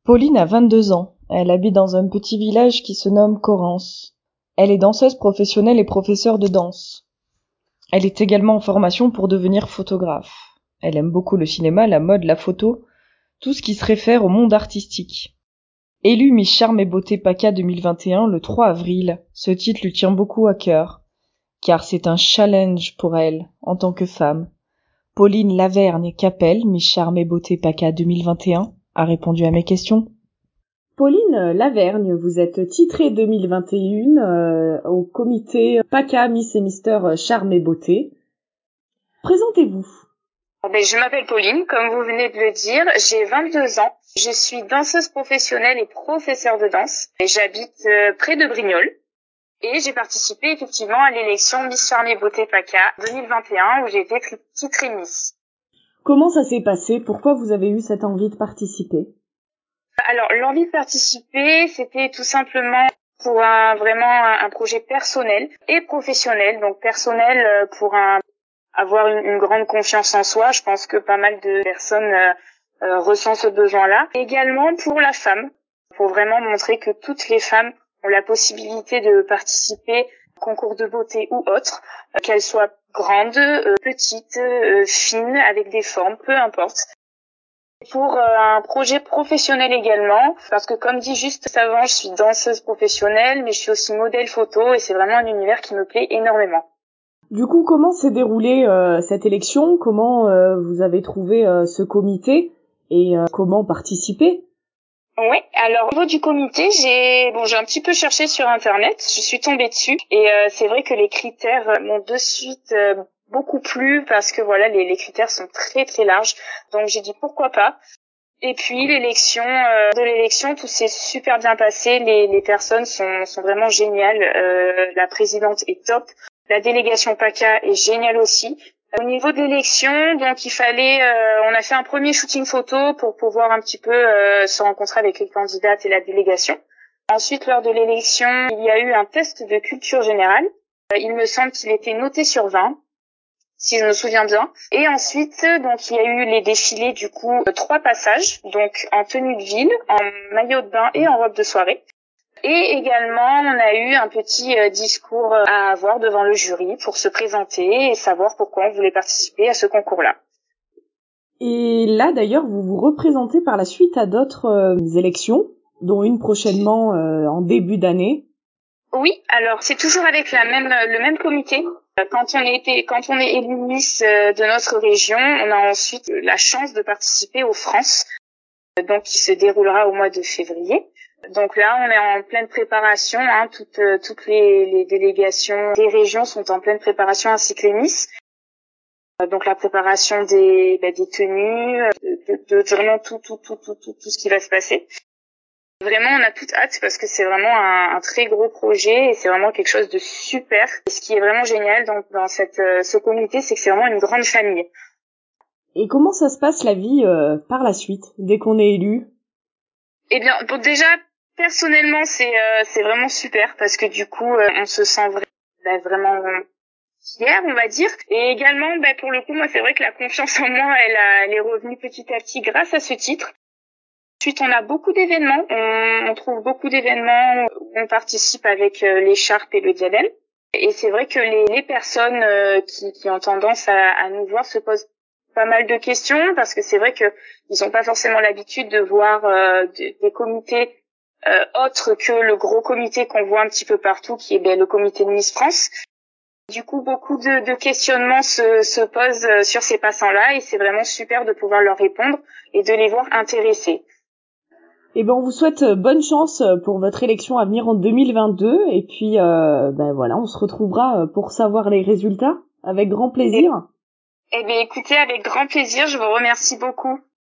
Pauline a 22 ans. Elle habite dans un petit village qui se nomme Correns. Elle est danseuse professionnelle et professeure de danse. Elle est également en formation pour devenir photographe. Elle aime beaucoup le cinéma, la mode, la photo, tout ce qui se réfère au monde artistique. Élue Miss Charme et Beauté PACA 2021 le 3 avril, ce titre lui tient beaucoup à cœur, car c'est un challenge pour elle en tant que femme. Pauline Lavergne-Capelle, Miss Charme et Beauté PACA 2021, a répondu à mes questions. Pauline Lavergne, vous êtes titrée 2021 au comité PACA Miss et Mister Charme et Beauté. Présentez-vous. Je m'appelle Pauline, comme vous venez de le dire, j'ai 22 ans. Je suis danseuse professionnelle et professeure de danse. Et j'habite près de Brignoles. Et j'ai participé effectivement à l'élection Miss Charme et Beauté PACA 2021 où j'ai été titrée Miss. Comment ça s'est passé? Pourquoi vous avez eu cette envie de participer? Alors, l'envie de participer, c'était tout simplement pour vraiment un projet personnel et professionnel. Donc personnel pour avoir une grande confiance en soi. Je pense que pas mal de personnes ressentent ce besoin-là. Également pour la femme, pour vraiment montrer que toutes les femmes ont la possibilité de participer à concours de beauté ou autres, qu'elles soient grandes, petites, fines, avec des formes, peu importe. Pour un projet professionnel également, parce que comme dit juste avant, je suis danseuse professionnelle, mais je suis aussi modèle photo et c'est vraiment un univers qui me plaît énormément. Du coup, comment s'est déroulée cette élection? Comment vous avez trouvé ce comité et comment participer? Oui, alors au niveau du comité, j'ai un petit peu cherché sur internet, je suis tombée dessus et c'est vrai que les critères m'ont de suite beaucoup plu parce que voilà, les critères sont très très larges. Donc j'ai dit pourquoi pas. Et puis l'élection, tout s'est super bien passé, les personnes sont vraiment géniales, la présidente est top. La délégation PACA est géniale aussi. Au niveau de l'élection, donc il fallait, on a fait un premier shooting photo pour pouvoir un petit peu se rencontrer avec les candidates et la délégation. Ensuite, lors de l'élection, il y a eu un test de culture générale. Il me semble qu'il était noté sur 20, si je me souviens bien. Et ensuite, donc il y a eu les défilés, du coup, 3 passages, donc en tenue de ville, en maillot de bain et en robe de soirée. Et également, on a eu un petit discours à avoir devant le jury pour se présenter et savoir pourquoi on voulait participer à ce concours-là. Et là, d'ailleurs, vous vous représentez par la suite à d'autres élections, dont une prochainement en début d'année. Oui, alors c'est toujours avec le même comité. Quand on est élu Miss de notre région, on a ensuite la chance de participer aux France, donc qui se déroulera au mois de février. Donc là, on est en pleine préparation, toutes les délégations des régions sont en pleine préparation ainsi que les Miss. Donc la préparation des tenues, de vraiment tout ce qui va se passer. Vraiment, on a toute hâte parce que c'est vraiment un très gros projet et c'est vraiment quelque chose de super. Et ce qui est vraiment génial dans ce comité, c'est que c'est vraiment une grande famille. Et comment ça se passe la vie par la suite, dès qu'on est élu? Eh bien, bon, déjà, personnellement, c'est vraiment super parce que du coup, on se sent vraiment fier, on va dire. Et également, pour le coup, moi, c'est vrai que la confiance en moi, elle est revenue petit à petit grâce à ce titre. Ensuite, on a beaucoup d'événements. On trouve beaucoup d'événements où on participe avec l'écharpe et le diadème. Et c'est vrai que les personnes qui ont tendance à nous voir se posent pas mal de questions parce que c'est vrai que ils ont pas forcément l'habitude de voir des comités autres que le gros comité qu'on voit un petit peu partout, qui est le comité de Miss France. Du coup, beaucoup de questionnements se posent sur ces passants-là et c'est vraiment super de pouvoir leur répondre et de les voir intéressés. Eh ben, on vous souhaite bonne chance pour votre élection à venir en 2022 et puis voilà, on se retrouvera pour savoir les résultats avec grand plaisir. Eh bien, écoutez, avec grand plaisir, je vous remercie beaucoup.